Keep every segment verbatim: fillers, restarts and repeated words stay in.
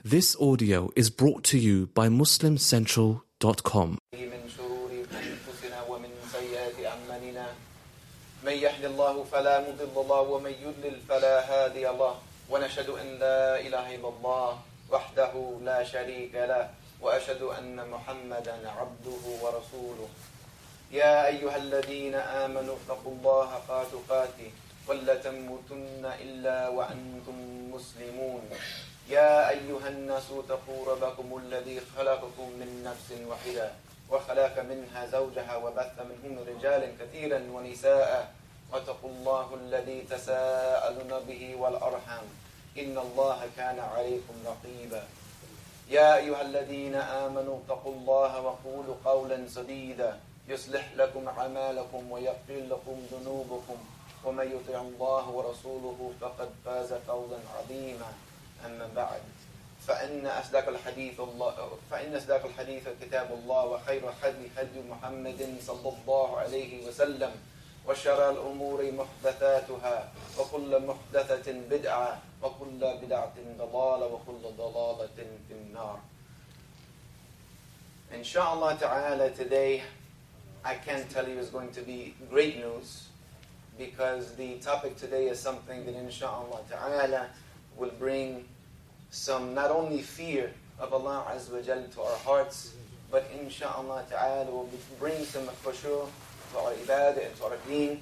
This audio is brought to you by muslim central dot com. من شرور أنفسنا ومن سيئات أعمالنا من يهد الله فلا مضل له ومن يضلل فلا هادي له ونشهد أن لا إله إلا الله وحده لا شريك له وأشهد أن محمدا عبده ورسوله يا أيها الذين آمنوا اتقوا الله حق تقاته ولا تموتن إلا وأنتم مسلمون يا أيها الناس اتقوا ربكم الذي خلقكم من نفس واحدة وخلق منها زوجها وبث منهم رجالا كثيرا ونساء واتقوا الله الذي تساءلون به والأرحام إن الله كان عليكم رقيبا يا أيها الذين آمنوا اتقوا الله وقولوا قولا سديدا يصلح لكم أعمالكم ويغفر لكم ذنوبكم ومن يطع الله ورسوله فقد فاز فوزا عظيما أما بعد فإن أصدق الحديث الله فإن أصدق الحديث كتاب الله وخير الهدي هدي محمد صلى الله عليه وسلم وشر الأمور محدثاتها وكل محدثة بدعة وكل بدعة ضلالة وكل ضلالة في النار. Inshallah ta'ala, today I can tell you is going to be great news, because the topic today is something that inshallah ta'ala will bring some not only fear of Allah Azza wa Jal to our hearts, but inshallah ta'ala will bring some khushu' to our ibadah and to our deen.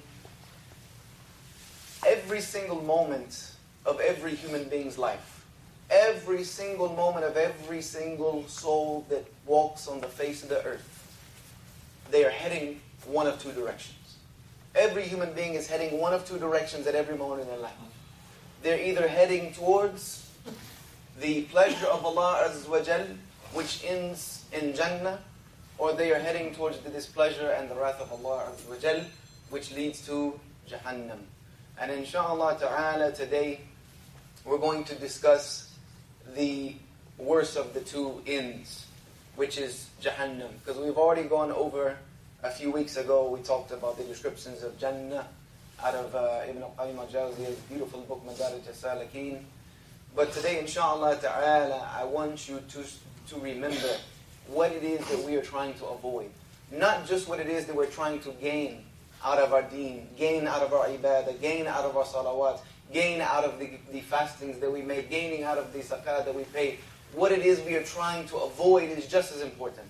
Every single moment of every human being's life, every single moment of every single soul that walks on the face of the earth, they are heading one of two directions. Every human being is heading one of two directions at every moment in their life. They're either heading towards the pleasure of Allah Azza wa Jal, which ends in Jannah, or they are heading towards the displeasure and the wrath of Allah Azza wa Jal, which leads to Jahannam. And inshallah ta'ala, today we're going to discuss the worst of the two ends, which is Jahannam. Because we've already gone over, a few weeks ago, we talked about the descriptions of Jannah out of uh, Ibn al-Qayyim al-Jawziyah's beautiful book, Madarij al-Salikin. But today, inshallah ta'ala, I want you to, to remember what it is that we are trying to avoid. Not just what it is that we're trying to gain out of our deen, gain out of our ibadah, gain out of our salawat, gain out of the, the fastings that we make, gaining out of the zakat that we pay. What it is we are trying to avoid is just as important.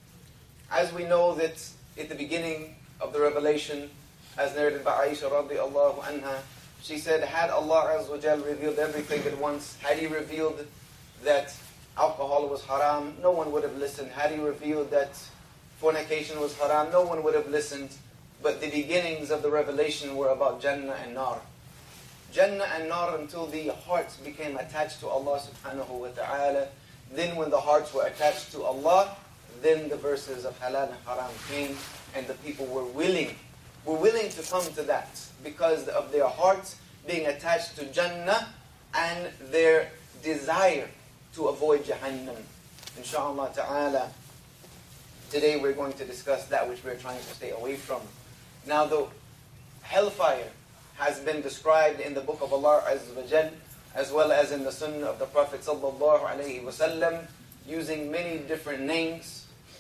As we know that at the beginning of the revelation, as narrated by Aisha radiallahu anha, she said, had Allah Azza wa Jal revealed everything at once, had He revealed that alcohol was haram, no one would have listened. Had He revealed that fornication was haram, no one would have listened. But the beginnings of the revelation were about Jannah and Nar. Jannah and Nar, until the hearts became attached to Allah subhanahu wa ta'ala. Then when the hearts were attached to Allah, then the verses of halal and haram came, and the people were willing, were willing to come to that because of their hearts being attached to Jannah and their desire to avoid Jahannam. Inshallah ta'ala, today we're going to discuss that which we're trying to stay away from. Now, the hellfire has been described in the book of Allah Azza wa Jal, as well as in the Sunnah of the Prophet sallallahu alaihi wasallam, using many different names.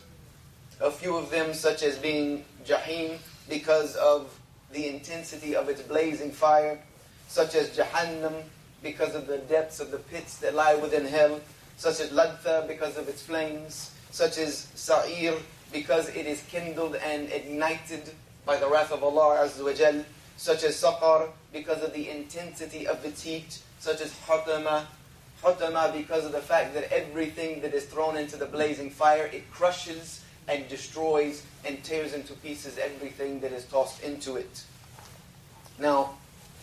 A few of them such as being Jahim, because of the intensity of its blazing fire, such as Jahannam, because of the depths of the pits that lie within hell, such as Ladtha, because of its flames, such as Sa'ir, because it is kindled and ignited by the wrath of Allah Azza wa Jal, such as Saqar, because of the intensity of its heat, such as Hutama, Hutama, because of the fact that everything that is thrown into the blazing fire, it crushes and destroys and tears into pieces everything that is tossed into it. Now,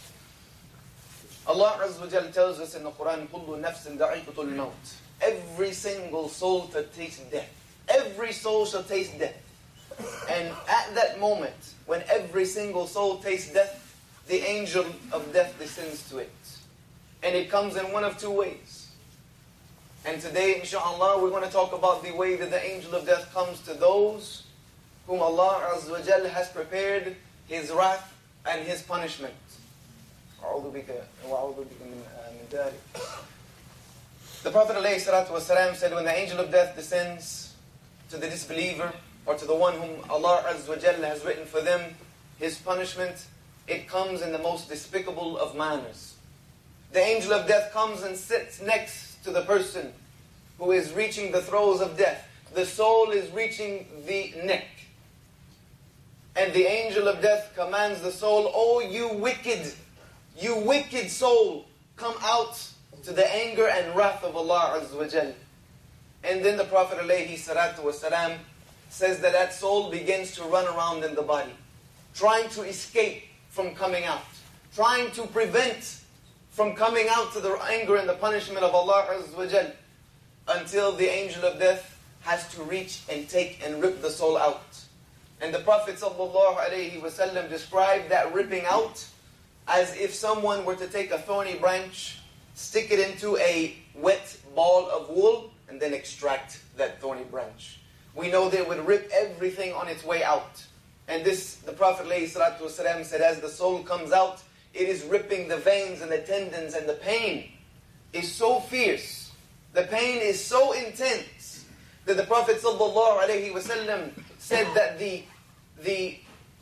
Allah Azza wa Jalla tells us in the Quran, كُلُّ نَفْسٍ ذَائِقَةُ الْمَوْتِ. Every single soul shall taste death. Every soul shall taste death. And at that moment, when every single soul tastes death, the angel of death descends to it. And it comes in one of two ways. And today, inshallah, we're going to talk about the way that the angel of death comes to those whom Allah Azza wa Jal has prepared His wrath and His punishment. The Prophet ﷺ said, when the angel of death descends to the disbeliever, or to the one whom Allah Azza wa Jalla has written for them his punishment, it comes in the most despicable of manners. The angel of death comes and sits next to the person who is reaching the throes of death. The soul is reaching the neck. And the angel of death commands the soul, "Oh, you wicked, you wicked soul, come out to the anger and wrath of Allah Azza wa Jalla." And then the Prophet ﷺ says that that soul begins to run around in the body, trying to escape from coming out, trying to prevent from coming out to the anger and the punishment of Allah Azza wa Jalla, until the angel of death has to reach and take and rip the soul out. And the Prophet ﷺ described that ripping out as if someone were to take a thorny branch, stick it into a wet ball of wool, and then extract that thorny branch. We know they would rip everything on its way out. And this, the Prophet ﷺ said, as the soul comes out, it is ripping the veins and the tendons, and the pain is so fierce. The pain is so intense that the Prophet ﷺ said that the, the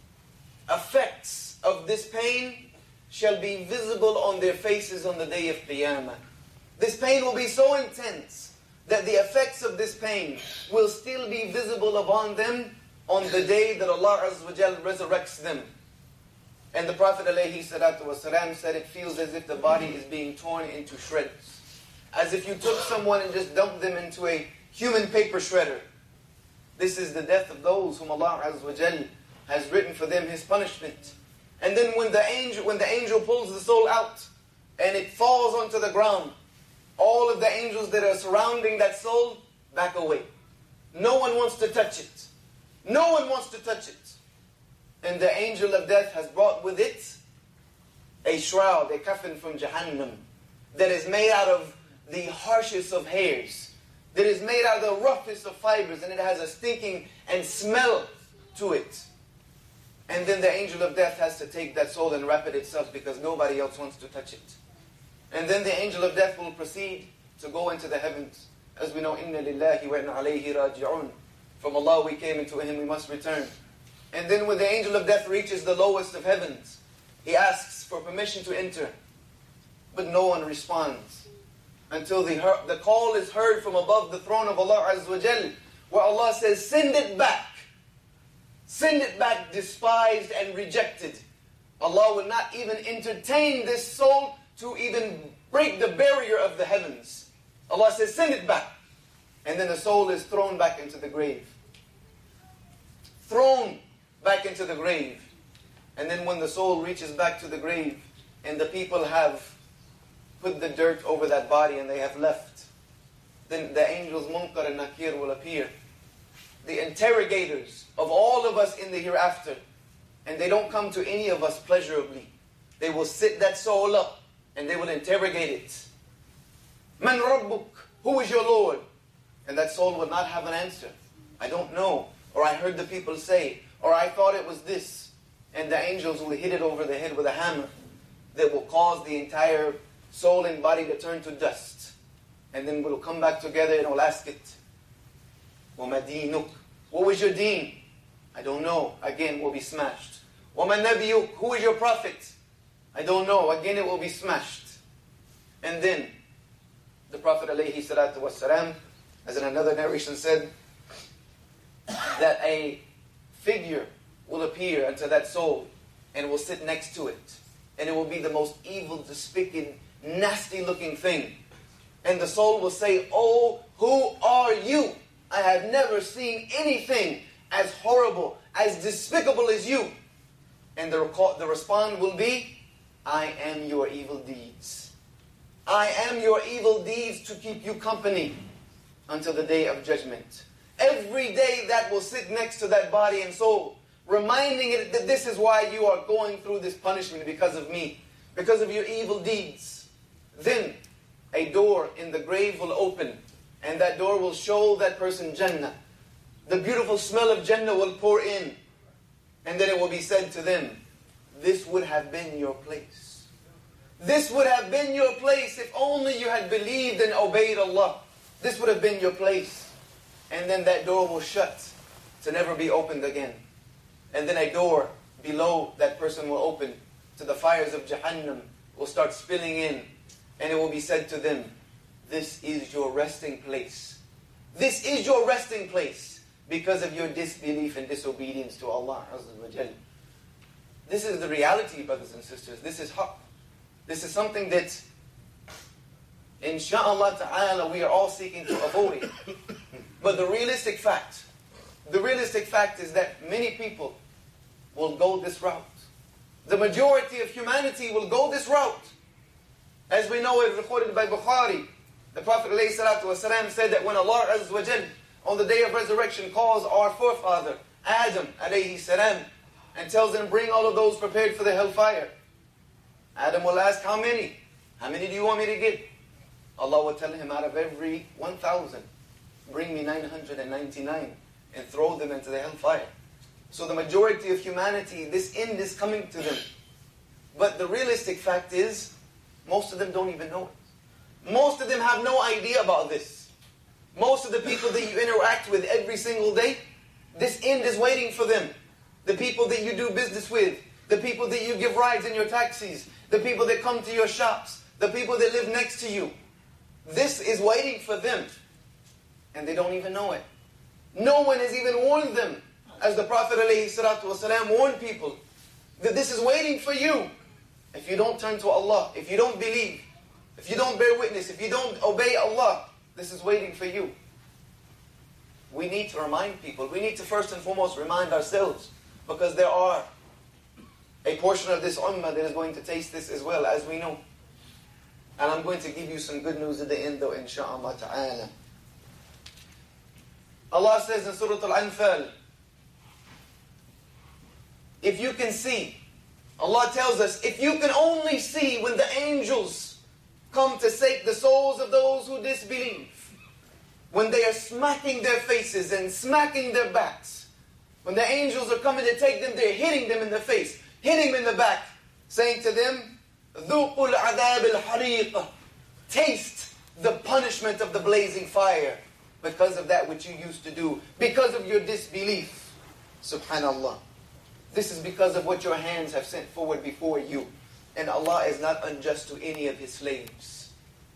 effects of this pain shall be visible on their faces on the day of Qiyamah. This pain will be so intense that the effects of this pain will still be visible upon them on the day that Allah Azza wa Jal resurrects them. And the Prophet ﷺ said it feels as if the body is being torn into shreds. As if you took someone and just dumped them into a human paper shredder. This is the death of those whom Allah Azza wa Jal has written for them his punishment. And then when the angel, when the angel pulls the soul out and it falls onto the ground, all of the angels that are surrounding that soul back away. No one wants to touch it. No one wants to touch it. And the angel of death has brought with it a shroud, a coffin from Jahannam, that is made out of the harshest of hairs, that is made out of the roughest of fibers, and it has a stinking and smell to it. And then the angel of death has to take that soul and wrap it itself because nobody else wants to touch it. And then the angel of death will proceed to go into the heavens. As we know, Inna lillahi wa inna alayhi raji'un. From Allah we came, and to Him we must return. And then when the angel of death reaches the lowest of heavens, he asks for permission to enter. But no one responds. Until the, the call is heard from above the throne of Allah Azza wa Jal, where Allah says, send it back. Send it back despised and rejected. Allah will not even entertain this soul to even break the barrier of the heavens. Allah says, send it back. And then the soul is thrown back into the grave. Thrown back into the grave. And then when the soul reaches back to the grave, and the people have put the dirt over that body and they have left, then the angels Munkar and Nakir will appear. The interrogators of all of us in the hereafter. And they don't come to any of us pleasurably. They will sit that soul up and they will interrogate it. Man Rabbuk, who is your Lord? And that soul will not have an answer. I don't know. Or I heard the people say. Or I thought it was this. And the angels will hit it over the head with a hammer that will cause the entire soul and body to turn to dust. And then we'll come back together and we'll ask it, وَمَا دِينُكَ? What was your deen? I don't know. Again, we'll be smashed. وَمَا نَبِيُّكَ? Who is your prophet? I don't know. Again, it will be smashed. And then, the Prophet ﷺ, as in another narration said, that a figure will appear unto that soul and will sit next to it. And it will be the most evil, despicable, nasty-looking thing. And the soul will say, oh, who are you? I have never seen anything as horrible, as despicable as you. And the, the response will be, I am your evil deeds. I am your evil deeds to keep you company until the day of judgment. Every day that will sit next to that body and soul, reminding it that this is why you are going through this punishment, because of me, because of your evil deeds. Then a door in the grave will open, and that door will show that person Jannah. The beautiful smell of Jannah will pour in, and then it will be said to them, this would have been your place. This would have been your place if only you had believed and obeyed Allah. This would have been your place. And then that door will shut to never be opened again. And then a door below that person will open to the fires of Jahannam, will start spilling in, and it will be said to them, this is your resting place. This is your resting place because of your disbelief and disobedience to Allah Azza wa Jal. This is the reality, brothers and sisters. This is haqq. This is something that, insha'Allah ta'ala, we are all seeking to avoid. But the realistic fact, the realistic fact is that many people will go this route. The majority of humanity will go this route. As we know, it recorded by Bukhari, the Prophet ﷺ said that when Allah Azza wa Jal, on the day of resurrection, calls our forefather, Adam alayhi salam, and tells him, bring all of those prepared for the hellfire. Adam will ask, how many? How many do you want me to get? Allah will tell him, out of every one thousand, bring me nine hundred ninety-nine and throw them into the hellfire. So the majority of humanity, this end is coming to them. But the realistic fact is, most of them don't even know it. Most of them have no idea about this. Most of the people that you interact with every single day, this end is waiting for them. The people that you do business with, the people that you give rides in your taxis, the people that come to your shops, the people that live next to you. This is waiting for them. And they don't even know it. No one has even warned them. As the Prophet ﷺ warned people, that this is waiting for you. If you don't turn to Allah, if you don't believe, if you don't bear witness, if you don't obey Allah, this is waiting for you. We need to remind people. We need to first and foremost remind ourselves. Because there are a portion of this ummah that is going to taste this as well, as we know. And I'm going to give you some good news at the end though, insha'Allah ta'ala. Allah says in Surah Al-Anfal, if you can see, Allah tells us, if you can only see when the angels come to take the souls of those who disbelieve, when they are smacking their faces and smacking their backs, when the angels are coming to take them, they're hitting them in the face, hitting them in the back, saying to them, ذُوقُوا الْعَذَابِ الْحَرِيقَ, taste the punishment of the blazing fire because of that which you used to do, because of your disbelief. Subhanallah. This is because of what your hands have sent forward before you. And Allah is not unjust to any of His slaves.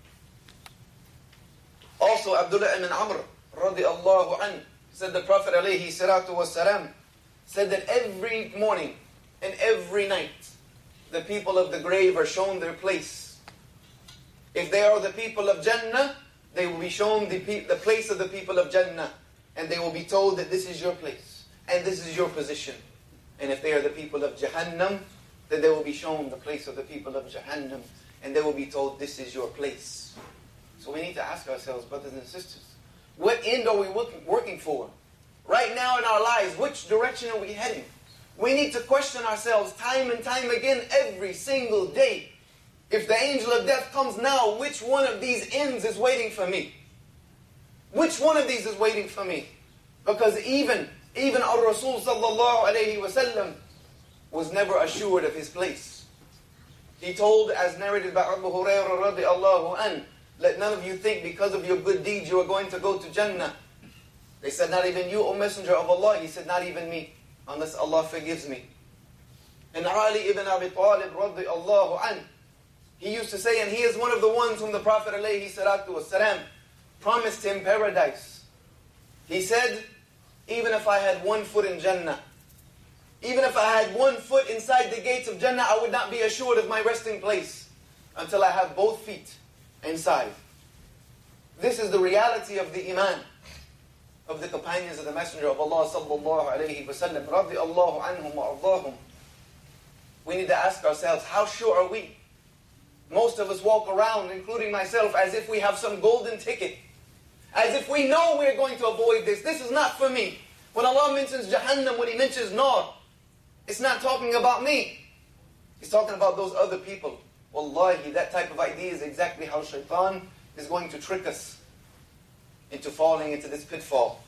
Also, Abdullah ibn Amr, radiallahu anhu, said the Prophet alayhi salatu wasalam, said that every morning and every night, the people of the grave are shown their place. If they are the people of Jannah, they will be shown the, pe- the place of the people of Jannah. And they will be told that this is your place. And this is your position. And if they are the people of Jahannam, then they will be shown the place of the people of Jahannam. And they will be told, this is your place. So we need to ask ourselves, brothers and sisters, what end are we working, working for? Right now in our lives, which direction are we heading? We need to question ourselves time and time again, every single day. If the angel of death comes now, which one of these ends is waiting for me? Which one of these is waiting for me? Because even, even our Rasul sallallahu alayhi wa sallam was never assured of his place. He told, as narrated by Abu Hurairah radiallahu anhu, let none of you think because of your good deeds you are going to go to Jannah. They said, not even you, O Messenger of Allah. He said, not even me, unless Allah forgives me. And Ali ibn Abi Talib radiallahu anhu, he used to say, and he is one of the ones whom the Prophet alayhi salatu wasalam promised him paradise. He said, even if I had one foot in Jannah, even if I had one foot inside the gates of Jannah, I would not be assured of my resting place until I have both feet inside. This is the reality of the iman of the companions of the Messenger of Allah sallallahu alayhi wa sallam, radiallahu anhum wa ardahum. We need to ask ourselves, how sure are we? Most of us walk around, including myself, as if we have some golden ticket. As if we know we're going to avoid this. This is not for me. When Allah mentions Jahannam, when He mentions Nar, it's not talking about me. He's talking about those other people. Wallahi, that type of idea is exactly how shaitan is going to trick us into falling into this pitfall.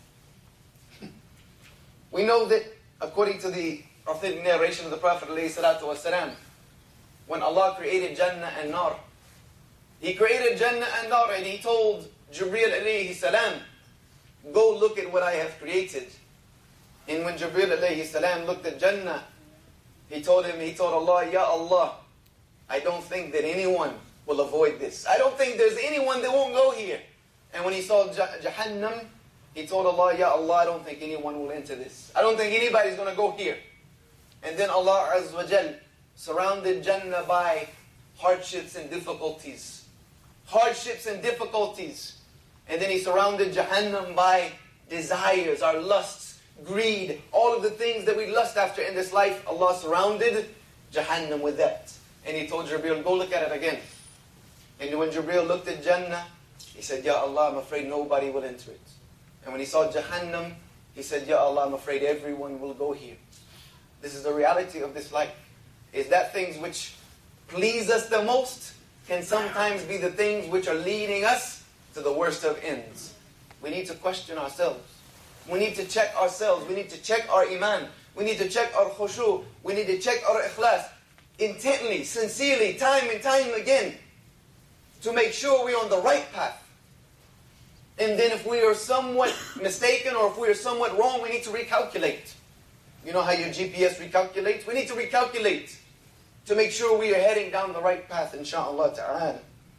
We know that according to the authentic narration of the Prophet ﷺ, when Allah created Jannah and Nar. He created Jannah and Nar, and He told Jibreel alayhi salam, go look at what I have created. And when Jibreel alayhi salam looked at Jannah, he told him, he told Allah, Ya Allah, I don't think that anyone will avoid this. I don't think there's anyone that won't go here. And when he saw Jahannam, he told Allah, Ya Allah, I don't think anyone will enter this. I don't think anybody's going to go here. And then Allah Azza wa Jal surrounded Jannah by hardships and difficulties. Hardships and difficulties. And then He surrounded Jahannam by desires, our lusts, greed, all of the things that we lust after in this life. Allah surrounded Jahannam with that. And He told Jibreel, go look at it again. And when Jibreel looked at Jannah, he said, Ya Allah, I'm afraid nobody will enter it. And when he saw Jahannam, he said, Ya Allah, I'm afraid everyone will go here. This is the reality of this life. Is that things which please us the most can sometimes be the things which are leading us to the worst of ends. We need to question ourselves. We need to check ourselves. We need to check our iman. We need to check our khushu. We need to check our ikhlas. Intently, sincerely, time and time again, to make sure we're on the right path. And then if we are somewhat mistaken or if we are somewhat wrong, we need to recalculate. You know how your G P S recalculates? We need to recalculate to make sure we are heading down the right path, inshaAllah ta'ala.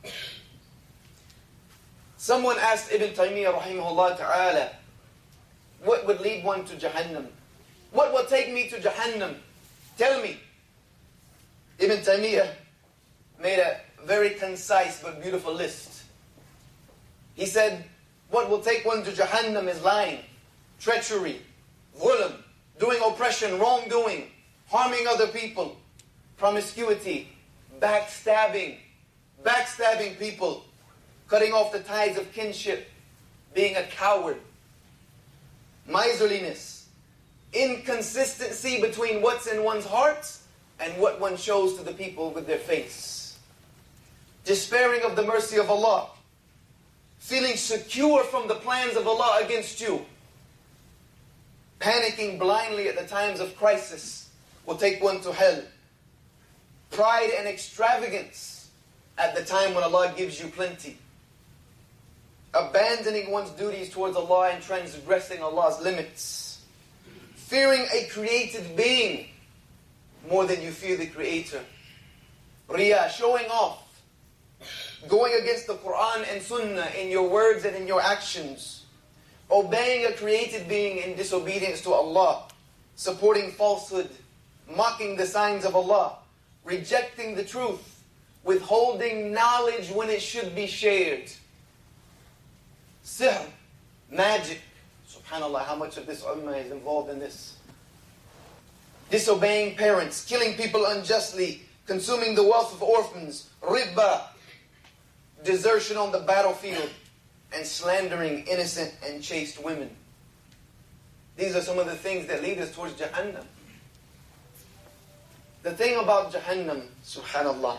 Someone asked Ibn Taymiyyah rahimahullah ta'ala, what would lead one to Jahannam? What will take me to Jahannam? Tell me. Ibn Taymiyyah made a very concise but beautiful list. He said, what will take one to Jahannam is lying, treachery, dhulm, doing oppression, wrongdoing, harming other people, promiscuity, backstabbing, backstabbing people, cutting off the ties of kinship, being a coward, miserliness, inconsistency between what's in one's heart and what one shows to the people with their face, despairing of the mercy of Allah, feeling secure from the plans of Allah against you, panicking blindly at the times of crisis will take one to hell, pride and extravagance at the time when Allah gives you plenty, abandoning one's duties towards Allah and transgressing Allah's limits, fearing a created being more than you fear the Creator, Riyah, showing off, going against the Quran and Sunnah in your words and in your actions, obeying a created being in disobedience to Allah, supporting falsehood, mocking the signs of Allah, rejecting the truth, withholding knowledge when it should be shared, sihr, magic. SubhanAllah, how much of this ummah is involved in this? Disobeying parents, killing people unjustly, consuming the wealth of orphans, riba, desertion on the battlefield, and slandering innocent and chaste women. These are some of the things that lead us towards Jahannam. The thing about Jahannam, subhanallah,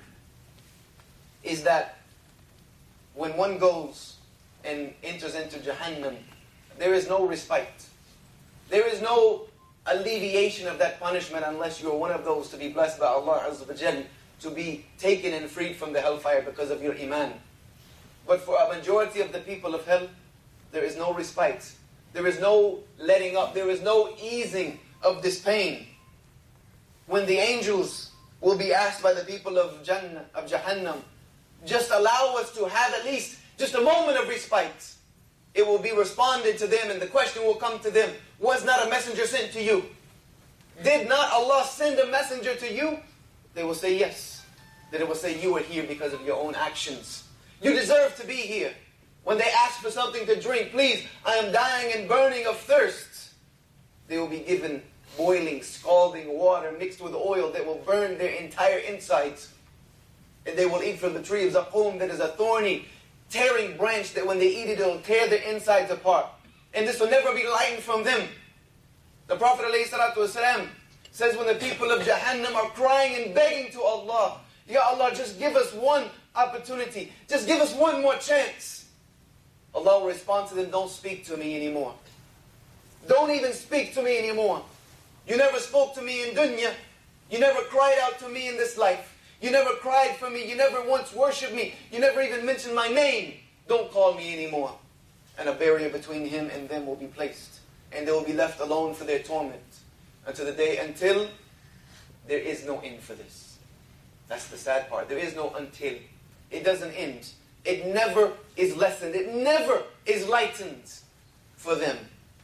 is that when one goes and enters into Jahannam, there is no respite. There is no alleviation of that punishment unless you are one of those to be blessed by Allah Azza wa Jal, to be taken and freed from the hellfire because of your iman. But for a majority of the people of hell, there is no respite. There is no letting up. There is no easing of this pain. When the angels will be asked by the people of Jannah, of Jahannam, just allow us to have at least just a moment of respite, it will be responded to them and the question will come to them, was not a messenger sent to you? Did not Allah send a messenger to you? They will say yes. Then it will say you are here because of your own actions. You deserve to be here. When they ask for something to drink, please, I am dying and burning of thirst, they will be given boiling, scalding water mixed with oil that will burn their entire insides. And they will eat from the tree of Zaqqum, that is a thorny, tearing branch that when they eat it, it will tear their insides apart. And this will never be lightened from them. The Prophet ﷺ says when the people of Jahannam are crying and begging to Allah, Ya Allah, just give us one opportunity. Just give us one more chance. Allah will respond to them, don't speak to me anymore. Don't even speak to me anymore. You never spoke to me in dunya. You never cried out to me in this life. You never cried for me. You never once worshipped me. You never even mentioned my name. Don't call me anymore. And a barrier between him and them will be placed. And they will be left alone for their torment until the day, until there is no end for this. That's the sad part. There is no until. It doesn't end. It never is lessened. It never is lightened for them.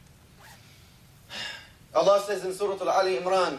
Allah says in Surah Al-Ali Imran,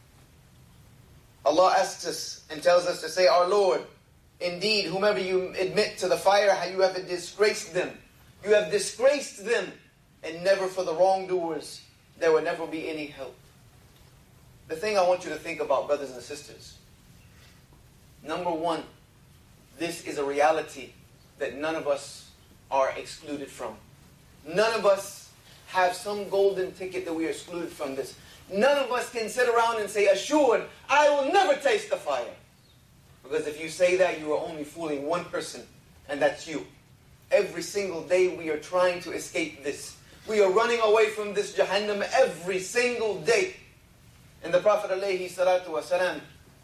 Allah asks us and tells us to say, our Lord, indeed, whomever you admit to the fire, you have disgraced them. You have disgraced them. And never for the wrongdoers, there will never be any help. The thing I want you to think about, brothers and sisters. Number one, this is a reality that none of us are excluded from. None of us have some golden ticket that we are excluded from this. None of us can sit around and say, assured, I will never taste the fire. Because if you say that, you are only fooling one person, and that's you. Every single day we are trying to escape this. We are running away from this Jahannam every single day. And the Prophet alayhi salatu wasalam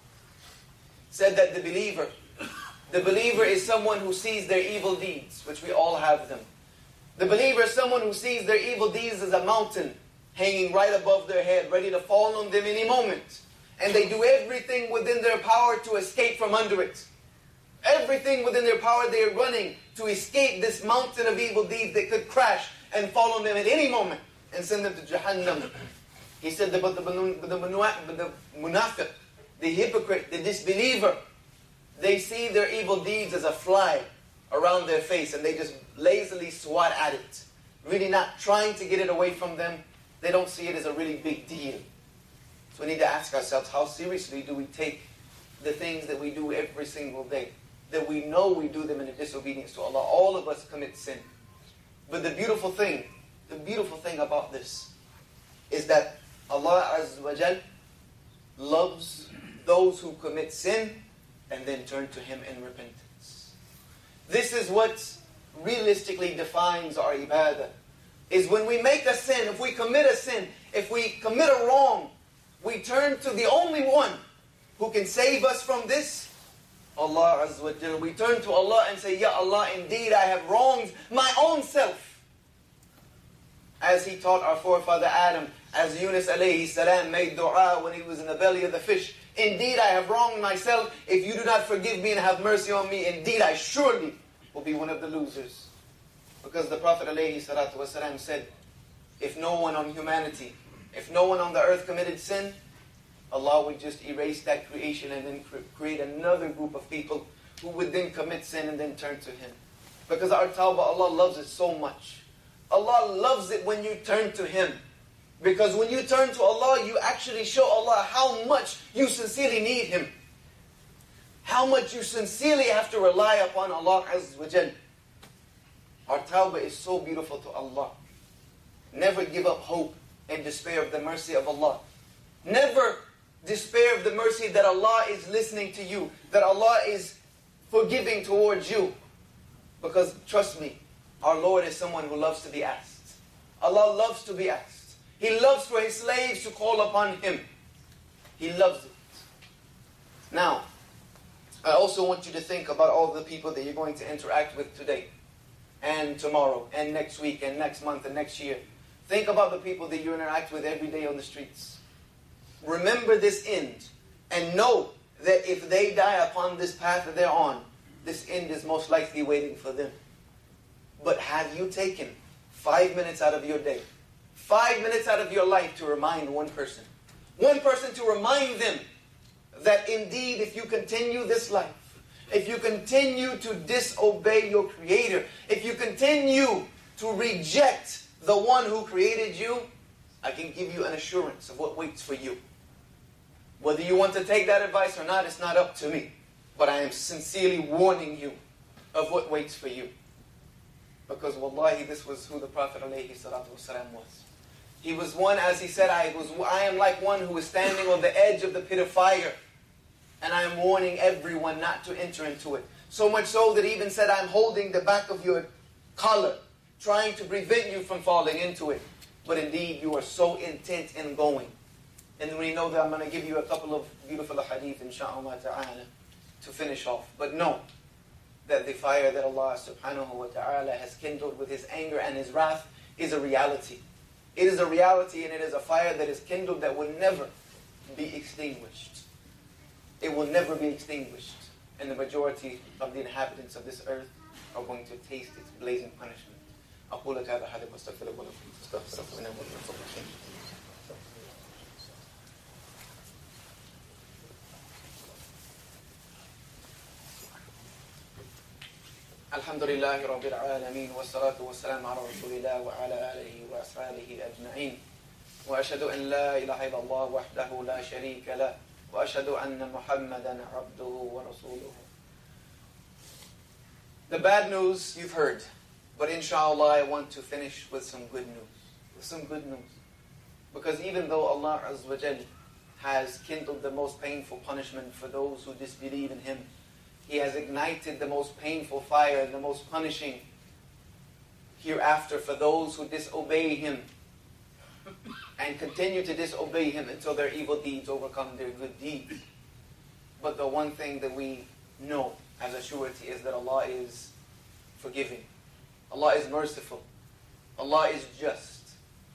said that the believer, the believer is someone who sees their evil deeds, which we all have them. The believer is someone who sees their evil deeds as a mountain hanging right above their head, ready to fall on them any moment. And they do everything within their power to escape from under it. Everything within their power, they are running to escape this mountain of evil deeds that could crash and fall on them at any moment and send them to Jahannam. He said, but the, the, the, the munafiq, the hypocrite, the disbeliever, they see their evil deeds as a fly around their face and they just lazily swat at it. Really not trying to get it away from them. They don't see it as a really big deal. So we need to ask ourselves, how seriously do we take the things that we do every single day? That we know we do them in a disobedience to Allah. All of us commit sin. But the beautiful thing, the beautiful thing about this is that Allah Azza wa Jal loves those who commit sin and then turn to Him in repentance. This is what realistically defines our ibadah. Is when we make a sin, if we commit a sin, if we commit a wrong, we turn to the only one who can save us from this, Allah Azza wa Jal. We turn to Allah and say, Ya Allah, indeed I have wronged my own self. As He taught our forefather Adam, as Yunus alayhi salam made dua when he was in the belly of the fish. Indeed I have wronged myself. If you do not forgive me and have mercy on me, indeed I surely will be one of the losers. Because the Prophet alayhi salatu wasalam said, if no one on humanity, if no one on the earth committed sin, Allah would just erase that creation and then create another group of people who would then commit sin and then turn to Him. Because our tawbah, Allah loves it so much. Allah loves it when you turn to Him. Because when you turn to Allah, you actually show Allah how much you sincerely need Him. How much you sincerely have to rely upon Allah Azza wa Jal. Our tawbah is so beautiful to Allah. Never give up hope and despair of the mercy of Allah. Never despair of the mercy that Allah is listening to you, that Allah is forgiving towards you. Because trust me, our Lord is someone who loves to be asked. Allah loves to be asked. He loves for His slaves to call upon Him. He loves it. Now, I also want you to think about all the people that you're going to interact with today, and tomorrow, and next week, and next month, and next year. Think about the people that you interact with every day on the streets. Remember this end, and know that if they die upon this path that they're on, this end is most likely waiting for them. But have you taken five minutes out of your day, five minutes out of your life to remind one person, one person to remind them that indeed if you continue this life, if you continue to disobey your Creator, if you continue to reject the one who created you, I can give you an assurance of what waits for you. Whether you want to take that advice or not, it's not up to me. But I am sincerely warning you of what waits for you. Because wallahi, this was who the Prophet ﷺ was. He was one, as he said, I, was, I am like one who is standing on the edge of the pit of fire. And I am warning everyone not to enter into it. So much so that he even said, I'm holding the back of your collar, trying to prevent you from falling into it. But indeed, you are so intent in going. And we know that I'm going to give you a couple of beautiful hadith, inshaAllah ta'ala. to finish off. But know that the fire that Allah subhanahu wa ta'ala has kindled with His anger and His wrath is a reality. It is a reality, and it is a fire that is kindled that will never be extinguished. It will never be extinguished. And the majority of the inhabitants of this earth are going to taste its blazing punishment. أقول لك هذا حديث واستغفر لكم واستغفر إنه هو الغفور الرحيم. الحمد لله رب العالمين والصلاة والسلام على رسول الله وعلى آله وأصحابه أجمعين وأشهد أن لا إله إلا الله وحده لا شريك له وأشهد أن محمدا عبده ورسوله. The bad news you've heard, but inshallah I want to finish with some good news. With some good news. Because even though Allah Azza wa Jal has kindled the most painful punishment for those who disbelieve in Him, He has ignited the most painful fire, the most punishing hereafter for those who disobey Him and continue to disobey Him until their evil deeds overcome their good deeds. But the one thing that we know as a surety is that Allah is forgiving. Allah is merciful. Allah is just.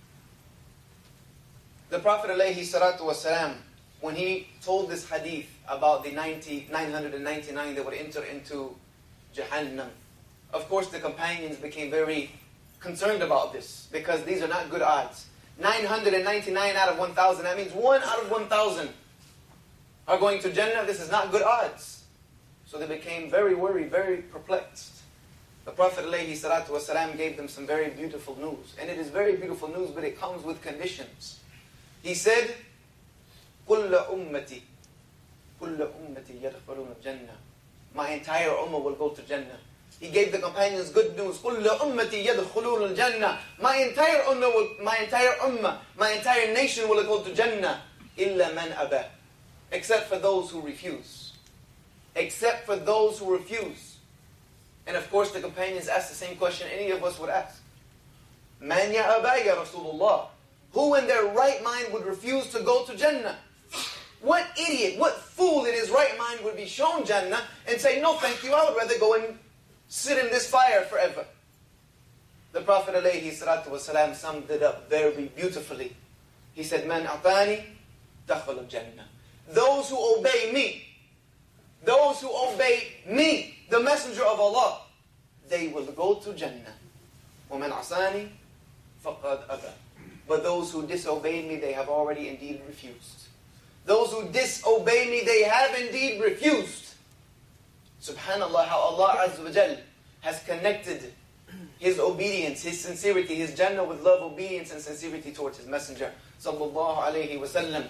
The Prophet ﷺ, when he told this hadith about the ninety, nine hundred ninety-nine that would enter into Jahannam, of course the companions became very concerned about this because these are not good odds. nine hundred ninety-nine out of one thousand, that means one out of one thousand are going to Jannah. This is not good odds. So they became very worried, very perplexed. The Prophet ﷺ gave them some very beautiful news. And it is very beautiful news, but it comes with conditions. He said, كُلَّ أُمَّتِي كُلَّ أُمَّتِي يَدْخُلُونَ الْجَنَّةِ My entire ummah will go to Jannah. He gave the companions good news. كُلَّ أُمَّتِي يَدْخُلُونَ الْجَنَّةِ My entire ummah, will, my entire ummah, my entire nation will go to Jannah. إِلَّا مَنْ أَبَى Except for those who refuse. Except for those who refuse. And of course the companions asked the same question any of us would ask. Man ya aba ya Rasulullah? Who in their right mind would refuse to go to Jannah? What idiot, what fool in his right mind would be shown Jannah and say, no thank you, I would rather go and sit in this fire forever? The Prophet ﷺ summed it up very beautifully. He said, Man atani dakhal Jannah. Those who obey me, those who obey me, the Messenger of Allah, they will go to Jannah. وَمَنْ عَصَانِي فَقَدْ أَبَى But those who disobey me, they have already indeed refused. Those who disobey me, they have indeed refused. Subhanallah, how Allah Azza wa Jal has connected His obedience, His sincerity, His Jannah with love, obedience, and sincerity towards His Messenger Sallallahu Alaihi Wasallam.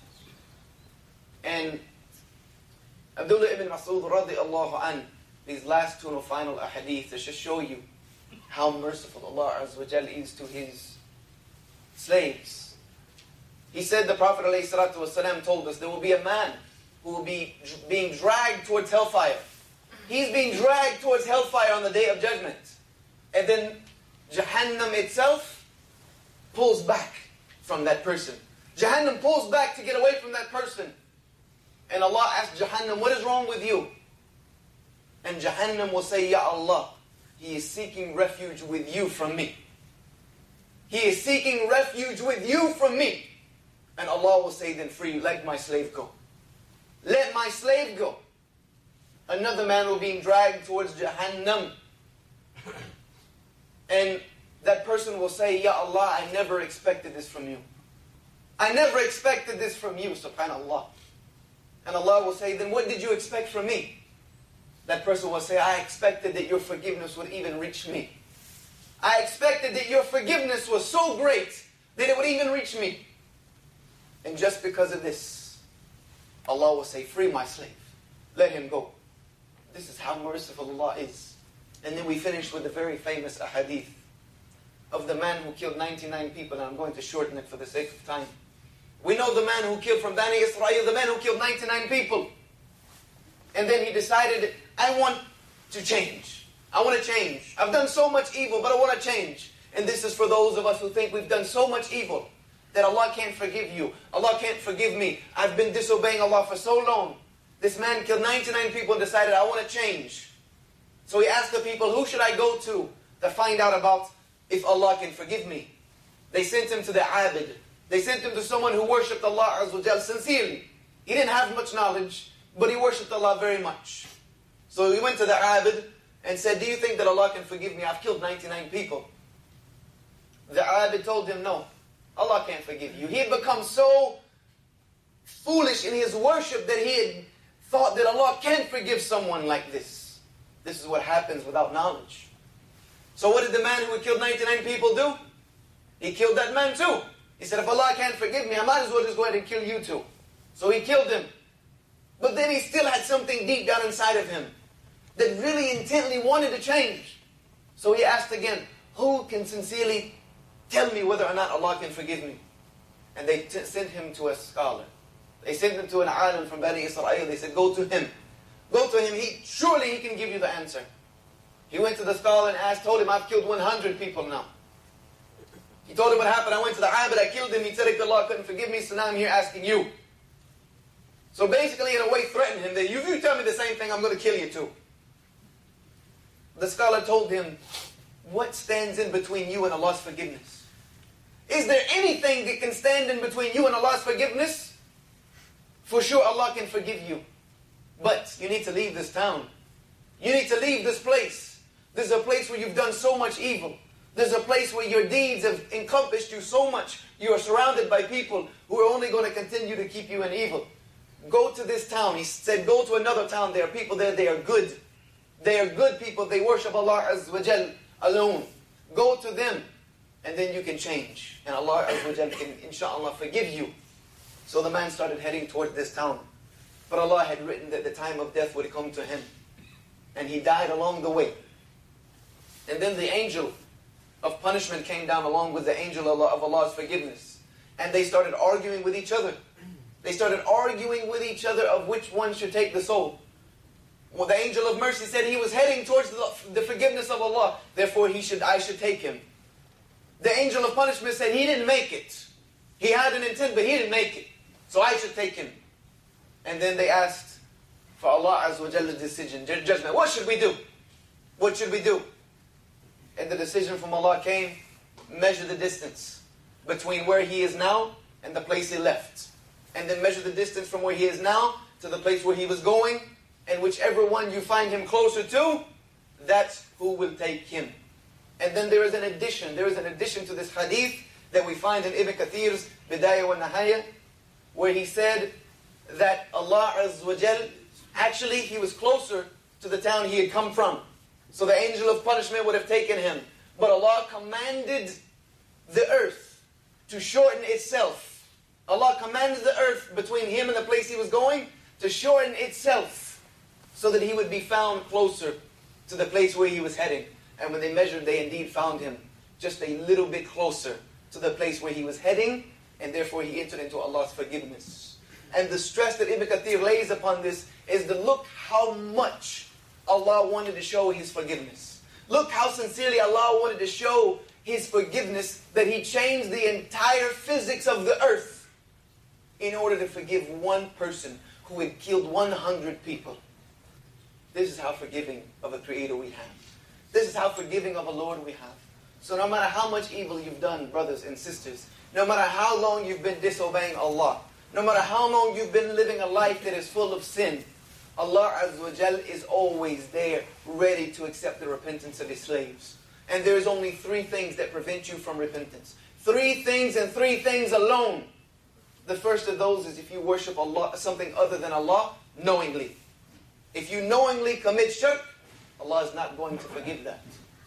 And Abdullah ibn Mas'ud radiallahu an, these last two and final ahadith to just show you how merciful Allah Azza wa Jal is to His slaves. He said, the Prophet ﷺ told us, there will be a man who will be being dragged towards hellfire. He's being dragged towards hellfire on the Day of Judgment. And then Jahannam itself pulls back from that person. Jahannam pulls back to get away from that person. And Allah asks Jahannam, what is wrong with you? And Jahannam will say, Ya Allah, he is seeking refuge with you from me. He is seeking refuge with you from me. And Allah will say, then free, let my slave go. Let my slave go. Another man will be dragged towards Jahannam. And that person will say, Ya Allah, I never expected this from you. I never expected this from you, subhanallah. And Allah will say, then what did you expect from me? That person will say, I expected that your forgiveness would even reach me. I expected that your forgiveness was so great that it would even reach me. And just because of this, Allah will say, free my slave. Let him go. This is how merciful Allah is. And then we finish with the very famous ahadith of the man who killed ninety-nine people. And I'm going to shorten it for the sake of time. We know the man who killed from Bani Israel, the man who killed ninety-nine people. And then he decided, I want to change. I want to change. I've done so much evil, but I want to change. And this is for those of us who think we've done so much evil that Allah can't forgive you. Allah can't forgive me. I've been disobeying Allah for so long This man killed ninety-nine people and decided, I want to change. So he asked the people, who should I go to to find out about if Allah can forgive me? They sent him to the Abid. They sent him to someone who worshipped Allah Azza wa Jal sincerely. He didn't have much knowledge, but he worshipped Allah very much. So he went to the Abid and said, do you think that Allah can forgive me? I've killed ninety-nine people. The Abid told him, no, Allah can't forgive you. He had become so foolish in his worship that he had thought that Allah can forgive someone like this. This is what happens without knowledge. So what did the man who had killed ninety-nine people do? He killed that man too. He said, if Allah can't forgive me, I might as well just go ahead and kill you too. So he killed him. But then he still had something deep down inside of him that really intently wanted to change. So he asked again, who can sincerely tell me whether or not Allah can forgive me? And they t- sent him to a scholar. They sent him to an alim from Bani Israel. They said, go to him. Go to him. He surely he can give you the answer. He went to the scholar and asked, told him, I've killed one hundred people now. He told him what happened. I went to the Abid, I killed him. He said, if Allah couldn't forgive me, so now I'm here asking you. So basically, in a way, threatened him that if you tell me the same thing, I'm going to kill you too. The scholar told him, what stands in between you and Allah's forgiveness? Is there anything that can stand in between you and Allah's forgiveness? For sure, Allah can forgive you. But you need to leave this town. You need to leave this place. This is a place where you've done so much evil. There's a place where your deeds have encompassed you so much. You are surrounded by people who are only going to continue to keep you in evil. Go to this town. He said, go to another town. There are people there. They are good. They are good people. They worship Allah Azza wa Jal alone. Go to them. And then you can change. And Allah Azza wa Jal can, inshaAllah, forgive you. So the man started heading toward this town. But Allah had written that the time of death would come to him. And he died along the way. And then the angel of punishment came down along with the angel of Allah's forgiveness. And they started arguing with each other. They started arguing with each other of which one should take the soul. Well, the angel of mercy said he was heading towards the, the forgiveness of Allah. Therefore, he should, I should take him. The angel of punishment said he didn't make it. He had an intent, but he didn't make it. So I should take him. And then they asked for Allah Azza wa Jalla's decision, judgment. What should we do? What should we do? And the decision from Allah came, measure the distance between where he is now and the place he left. And then measure the distance from where he is now to the place where he was going. And whichever one you find him closer to, that's who will take him. And then there is an addition. There is an addition to this hadith that we find in Ibn Kathir's Bidayah wa Nihaya, where he said that Allah Azza wa Jal, actually he was closer to the town he had come from. So the angel of punishment would have taken him. But Allah commanded the earth to shorten itself. Allah commanded the earth between him and the place he was going to shorten itself so that he would be found closer to the place where he was heading. And when they measured, they indeed found him just a little bit closer to the place where he was heading, and therefore he entered into Allah's forgiveness. And the stress that Ibn Kathir lays upon this is to look how much Allah wanted to show His forgiveness. Look how sincerely Allah wanted to show His forgiveness that He changed the entire physics of the earth in order to forgive one person who had killed one hundred people. This is how forgiving of a Creator we have. This is how forgiving of a Lord we have. So no matter how much evil you've done, brothers and sisters, no matter how long you've been disobeying Allah, no matter how long you've been living a life that is full of sin, Allah Azza wa Jal is always there, ready to accept the repentance of His slaves. And there is only three things that prevent you from repentance. Three things and three things alone. The first of those is if you worship Allah, something other than Allah, knowingly. If you knowingly commit shirk, Allah is not going to forgive that.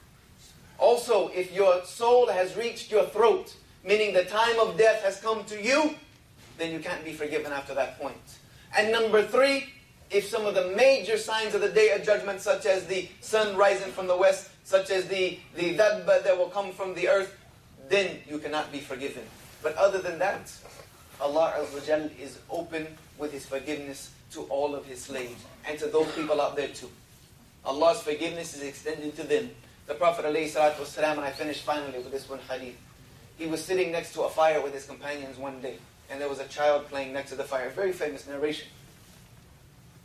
Also, if your soul has reached your throat, meaning the time of death has come to you, then you can't be forgiven after that point. And number three, if some of the major signs of the Day of Judgment, such as the sun rising from the west, such as the, the dabba that will come from the earth, then you cannot be forgiven. But other than that, Allah Azza wa Jal is open with His forgiveness to all of His slaves, and to those people out there too. Allah's forgiveness is extended to them. The Prophet ﷺ, and I finish finally with this one hadith. He was sitting next to a fire with his companions one day, and there was a child playing next to the fire. Very famous narration.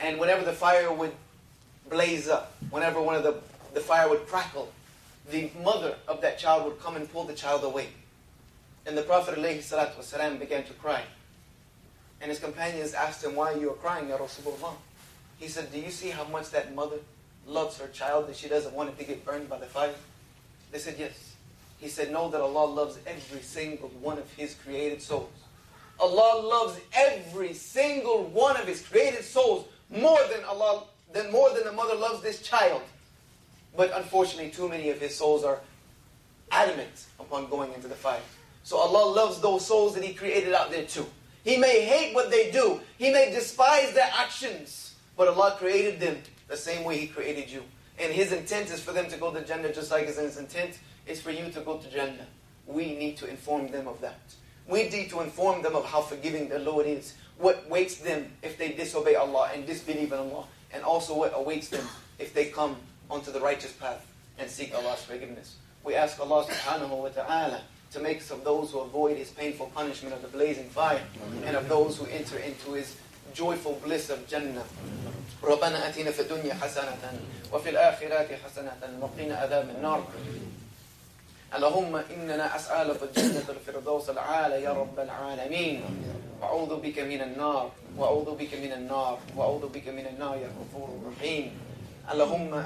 And whenever the fire would blaze up, whenever one of the, the fire would crackle, the mother of that child would come and pull the child away. And the Prophet ﷺ began to cry. And his companions asked him, why you are crying, Ya Rasulullah? He said, do you see how much that mother loves her child, that she doesn't want it to get burned by the fire? They said, yes. He said, know that Allah loves every single one of His created souls. Allah loves every single one of His created souls more than Allah, than more than the mother loves this child. But unfortunately, too many of His souls are adamant upon going into the fire. So Allah loves those souls that He created out there too. He may hate what they do. He may despise their actions. But Allah created them the same way He created you. And His intent is for them to go to Jannah, just like His intent is for you to go to Jannah. We need to inform them of that. We need to inform them of how forgiving their Lord is. What waits them if they disobey Allah and disbelieve in Allah. And also what awaits them if they come onto the righteous path and seek Allah's forgiveness. We ask Allah subhanahu wa ta'ala to make us of those who avoid His painful punishment of the blazing fire, and of those who enter into His joyful bliss of Jannah. رَبَّنَا أَتِنَا فِي الدُّنْيَا حَسَنَةً وَفِي الْآخِرَةِ حَسَنَةً وَقِنَا عَذَابَ النَّارِ اللهم إننا أسألك الجنة الفردوس العالى يا رب العالمين وأعوذ بك من النار وأعوذ بك من النار وأعوذ بك من النار يا غفور رحيم اللهم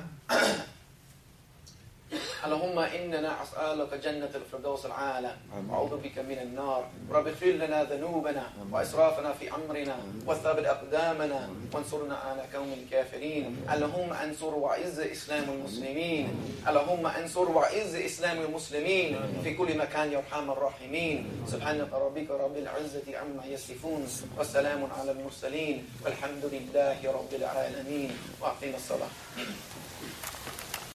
اللهم إننا أسألك جنة الفردوس العالى وأعوذ بك من النار رب اغفر لنا ذنوبنا وإسرافنا في أمرنا وثبت أقدامنا وانصرنا على قوم الكافرين اللهم أنصر وعز إسلام المسلمين اللهم أنصر وعز إسلام المسلمين في كل مكان يا أرحم الراحمين سبحانك ربك رب العزة عما يصفون والسلام على المرسلين والحمد لله رب العالمين وأقم الصلاة.